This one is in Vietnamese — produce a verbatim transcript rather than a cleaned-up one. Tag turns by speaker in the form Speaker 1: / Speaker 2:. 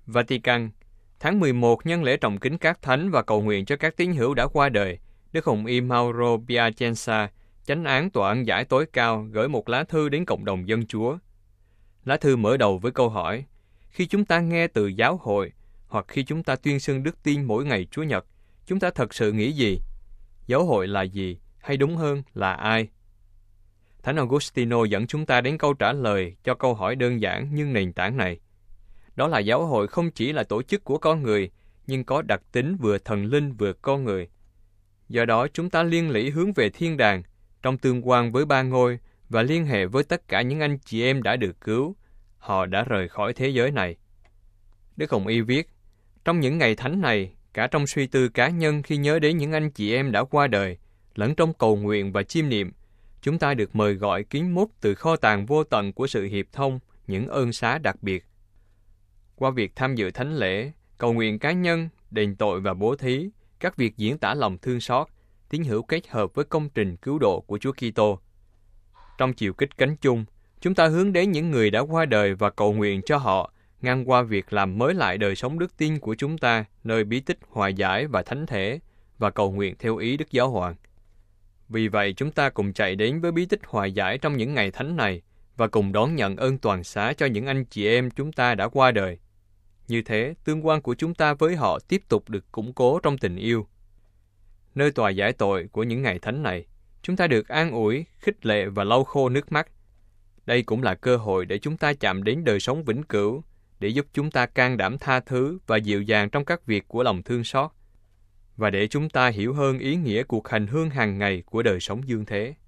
Speaker 1: Vatican, tháng mười một nhân lễ trọng kính các thánh và cầu nguyện cho các tín hữu đã qua đời, Đức Hồng Y Mauro Piacenza, chánh án tòa ân giải tối cao, gửi một lá thư đến cộng đồng dân Chúa. Lá thư mở đầu với câu hỏi: khi chúng ta nghe từ giáo hội, hoặc khi chúng ta tuyên xưng đức tin mỗi ngày Chúa Nhật, chúng ta thật sự nghĩ gì? Giáo hội là gì? Hay đúng hơn là ai? Thánh Augustino dẫn chúng ta đến câu trả lời cho câu hỏi đơn giản nhưng nền tảng này. Đó là giáo hội không chỉ là tổ chức của con người, nhưng có đặc tính vừa thần linh vừa con người. Do đó chúng ta liên lỉ hướng về thiên đàng, trong tương quan với ba ngôi, và liên hệ với tất cả những anh chị em đã được cứu. Họ đã rời khỏi thế giới này. Đức Hồng Y viết, trong những ngày thánh này, cả trong suy tư cá nhân khi nhớ đến những anh chị em đã qua đời, lẫn trong cầu nguyện và chiêm niệm, chúng ta được mời gọi kính múc từ kho tàng vô tận của sự hiệp thông, những ơn xá đặc biệt. Qua việc tham dự thánh lễ, cầu nguyện cá nhân, đền tội và bố thí, các việc diễn tả lòng thương xót, tín hữu kết hợp với công trình cứu độ của Chúa Kitô. Trong chiều kích cánh chung, chúng ta hướng đến những người đã qua đời và cầu nguyện cho họ, ngang qua việc làm mới lại đời sống đức tin của chúng ta nơi bí tích hòa giải và thánh thể, và cầu nguyện theo ý Đức Giáo Hoàng. Vì vậy chúng ta cùng chạy đến với bí tích hòa giải trong những ngày thánh này, và cùng đón nhận ơn toàn xá cho những anh chị em chúng ta đã qua đời. Như thế, tương quan của chúng ta với họ tiếp tục được củng cố trong tình yêu. Nơi tòa giải tội của những ngày thánh này, chúng ta được an ủi, khích lệ và lau khô nước mắt. Đây cũng là cơ hội để chúng ta chạm đến đời sống vĩnh cửu, để giúp chúng ta can đảm tha thứ và dịu dàng trong các việc của lòng thương xót, và để chúng ta hiểu hơn ý nghĩa cuộc hành hương hàng ngày của đời sống dương thế.